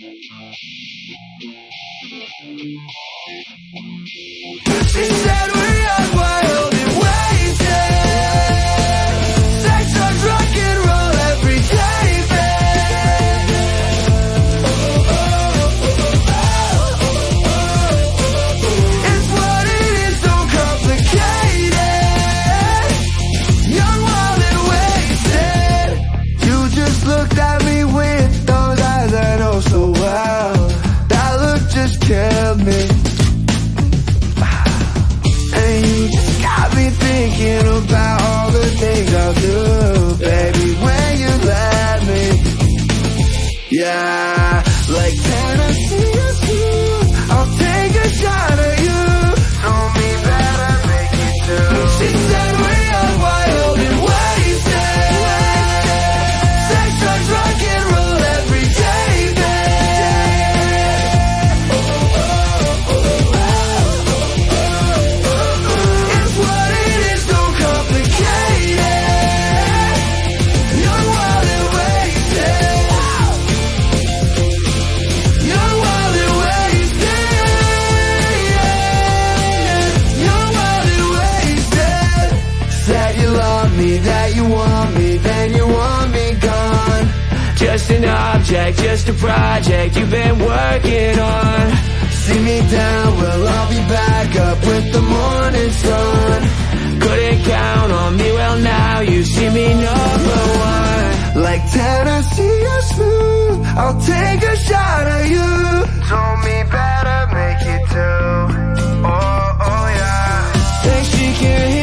She said we're young, wild and wasted. Sex, drugs, rock and roll every day, babe. It's what it is, so complicated. Young, wild and wasted. You just looked at me with those eyes I know so well. That look just killed me. Thinking about all the things I'll do, baby, when you let me. Yeah, like Tennessee or smooth, I'll take a shot at you. Know me better, make it too. She said we're young, wild and wasted. Sex, drugs, rock and roll every day, babe. It's what it is, so complicated. Young, wild and wasted. Young, wild and wasted. Young, wild and wasted. Said you love me, that you want me, then you want me gone. Just an object, just a project you've been working on. See me down, well I'll be back up with the morning sun. Couldn't count on me, well now you see me number one. Like Tennessee or smooth, I'll take a shot at you. Told me better, make it two. Oh, oh yeah. Think she can hear